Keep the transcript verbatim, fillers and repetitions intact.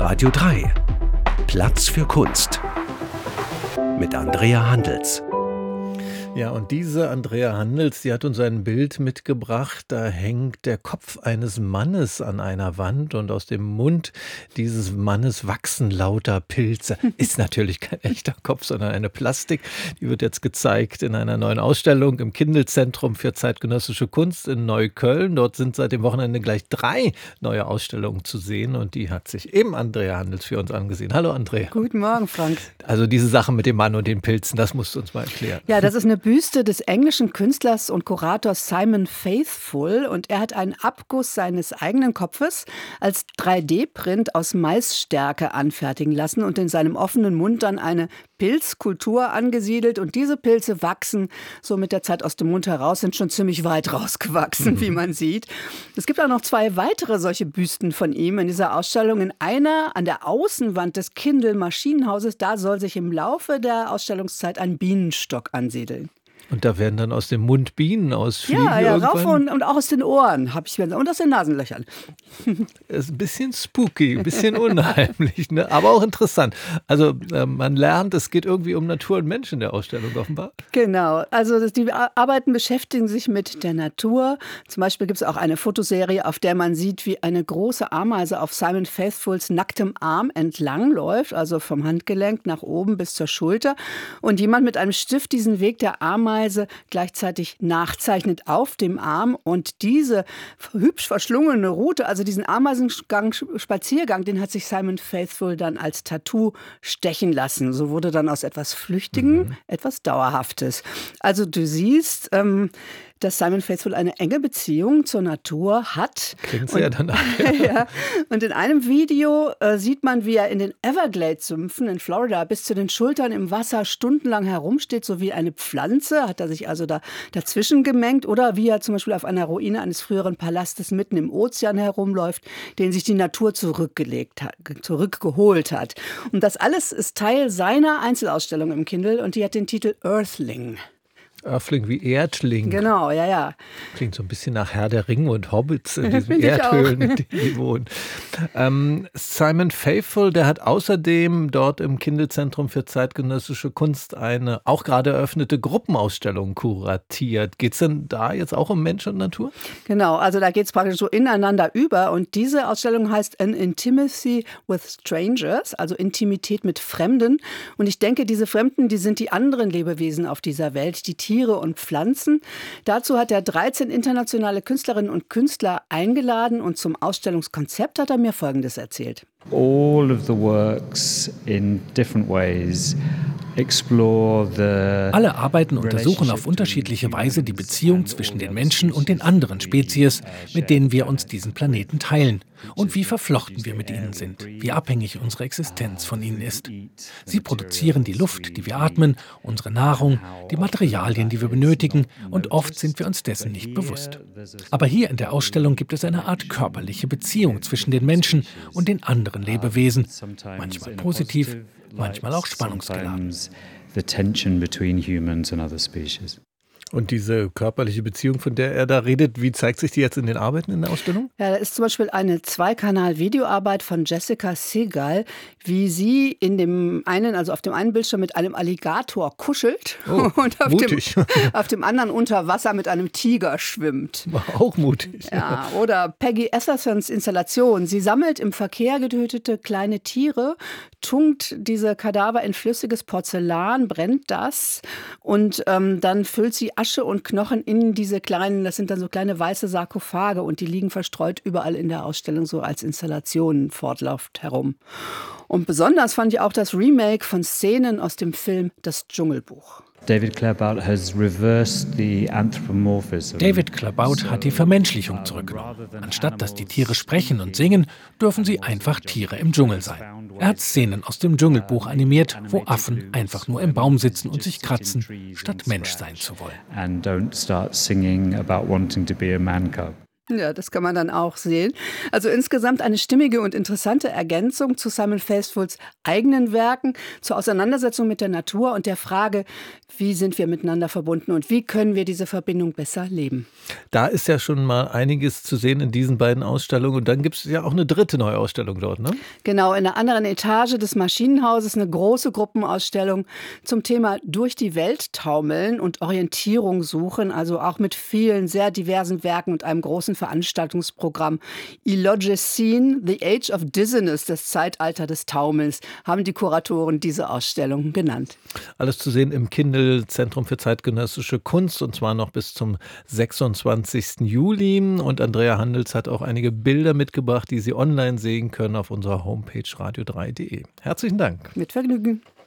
Radio drei. Platz für Kunst. Mit Andrea Handels. Ja, und diese Andrea Handels, die hat uns ein Bild mitgebracht. Da hängt der Kopf eines Mannes an einer Wand und aus dem Mund dieses Mannes wachsen lauter Pilze. Ist natürlich kein echter Kopf, sondern eine Plastik. Die wird jetzt gezeigt in einer neuen Ausstellung im Kindl-Zentrum für zeitgenössische Kunst in Neukölln. Dort sind seit dem Wochenende gleich drei neue Ausstellungen zu sehen und die hat sich eben Andrea Handels für uns angesehen. Hallo Andrea. Guten Morgen, Frank. Also diese Sache mit dem Mann und den Pilzen, das musst du uns mal erklären. Ja, das ist eine Büste des englischen Künstlers und Kurators Simon Faithfull und er hat einen Abguss seines eigenen Kopfes als drei D Print aus Maisstärke anfertigen lassen und in seinem offenen Mund dann eine Pilzkultur angesiedelt und diese Pilze wachsen so mit der Zeit aus dem Mund heraus, sind schon ziemlich weit rausgewachsen, mhm. wie man sieht. Es gibt auch noch zwei weitere solche Büsten von ihm in dieser Ausstellung. In einer an der Außenwand des Kindl Maschinenhauses, da soll sich im Laufe der Ausstellungszeit ein Bienenstock ansiedeln. Und da werden dann aus dem Mund Bienen ausfliegen. Ja, ja, irgendwann. rauf und, und auch aus den Ohren habe ich mir und aus den Nasenlöchern. Das ist ein bisschen spooky, ein bisschen unheimlich, ne? Aber auch interessant. Also äh, man lernt, es geht irgendwie um Natur und Mensch in der Ausstellung offenbar. Genau, also das, die Arbeiten beschäftigen sich mit der Natur. Zum Beispiel gibt es auch eine Fotoserie, auf der man sieht, wie eine große Ameise auf Simon Faithfulls nacktem Arm entlangläuft, also vom Handgelenk nach oben bis zur Schulter. Und jemand mit einem Stift diesen Weg der Ameise gleichzeitig nachzeichnet auf dem Arm und diese hübsch verschlungene Route, also diesen Ameisengang, Spaziergang, den hat sich Simon Faithfull dann als Tattoo stechen lassen. So wurde dann aus etwas Flüchtigem mhm. etwas Dauerhaftes. Also du siehst, ähm, dass Simon Faithfull eine enge Beziehung zur Natur hat. Klingt sehr und, danach. ja, und in einem Video äh, sieht man, wie er in den Everglades-Sümpfen in Florida bis zu den Schultern im Wasser stundenlang herumsteht, so wie eine Pflanze, hat er sich also da dazwischen gemengt. Oder wie er zum Beispiel auf einer Ruine eines früheren Palastes mitten im Ozean herumläuft, den sich die Natur zurückgelegt hat, zurückgeholt hat. Und das alles ist Teil seiner Einzelausstellung im Kindl und die hat den Titel Earthling. Earthling wie Erdling. Genau, ja, ja. Klingt so ein bisschen nach Herr der Ringe und Hobbits in diesen Erdhöhlen, in denen die wohnen. Ähm, Simon Faithfull, der hat außerdem dort im Kindl-Zentrum für zeitgenössische Kunst eine auch gerade eröffnete Gruppenausstellung kuratiert. Geht es denn da jetzt auch um Mensch und Natur? Genau, also da geht es praktisch so ineinander über und diese Ausstellung heißt An Intimacy with Strangers, also Intimität mit Fremden. Und ich denke, diese Fremden, die sind die anderen Lebewesen auf dieser Welt, die Tiere und Pflanzen. Dazu hat er dreizehn internationale Künstlerinnen und Künstler eingeladen und zum Ausstellungskonzept hat er mir Folgendes erzählt. All of the works in different ways explore the Alle Arbeiten untersuchen auf unterschiedliche Weise die Beziehung zwischen den Menschen und den anderen Spezies, mit denen wir uns diesen Planeten teilen und wie verflochten wir mit ihnen sind, wie abhängig unsere Existenz von ihnen ist. Sie produzieren die Luft, die wir atmen, unsere Nahrung, die Materialien, die wir benötigen und oft sind wir uns dessen nicht bewusst. Aber hier in der Ausstellung gibt es eine Art körperliche Beziehung zwischen den Menschen und den anderen Lebewesen, manchmal positiv, manchmal auch spannungsgeladen. The tension between humans and other species. Und diese körperliche Beziehung, von der er da redet, wie zeigt sich die jetzt in den Arbeiten in der Ausstellung? Ja, da ist zum Beispiel eine Zweikanal-Videoarbeit von Jessica Segal, wie sie in dem einen, also auf dem einen Bildschirm mit einem Alligator kuschelt oh, und auf dem, mutig. auf dem anderen unter Wasser mit einem Tiger schwimmt. War auch mutig. Ja, oder Peggy Ethersons Installation. Sie sammelt im Verkehr getötete kleine Tiere, tunkt diese Kadaver in flüssiges Porzellan, brennt das und ähm, dann füllt sie Asche und Knochen in diese kleinen, das sind dann so kleine weiße Sarkophage und die liegen verstreut überall in der Ausstellung so als Installationen fortlaufend herum. Und besonders fand ich auch das Remake von Szenen aus dem Film Das Dschungelbuch. David Claerbout has reversed the anthropomorphism. David Claerbout hat die Vermenschlichung zurückgenommen. Anstatt dass die Tiere sprechen und singen, dürfen sie einfach Tiere im Dschungel sein. Er hat Szenen aus dem Dschungelbuch animiert, wo Affen einfach nur im Baum sitzen und sich kratzen, statt Mensch sein zu wollen. And don't start singing about wanting to be a man cub. Ja, das kann man dann auch sehen. Also insgesamt eine stimmige und interessante Ergänzung zu Simon Faithfulls eigenen Werken, zur Auseinandersetzung mit der Natur und der Frage, wie sind wir miteinander verbunden und wie können wir diese Verbindung besser leben. Da ist ja schon mal einiges zu sehen in diesen beiden Ausstellungen. Und dann gibt es ja auch eine dritte Neuausstellung dort, ne? Genau, in der anderen Etage des Maschinenhauses eine große Gruppenausstellung zum Thema durch die Welt taumeln und Orientierung suchen, also auch mit vielen sehr diversen Werken und einem großen Veranstaltungsprogramm. Ilogicene, The Age of Dizziness, das Zeitalter des Taumelns, haben die Kuratoren diese Ausstellung genannt. Alles zu sehen im Kindl Zentrum für zeitgenössische Kunst und zwar noch bis zum sechsundzwanzigsten Juli. Und Andrea Handels hat auch einige Bilder mitgebracht, die Sie online sehen können auf unserer Homepage radio drei punkt de. Herzlichen Dank. Mit Vergnügen.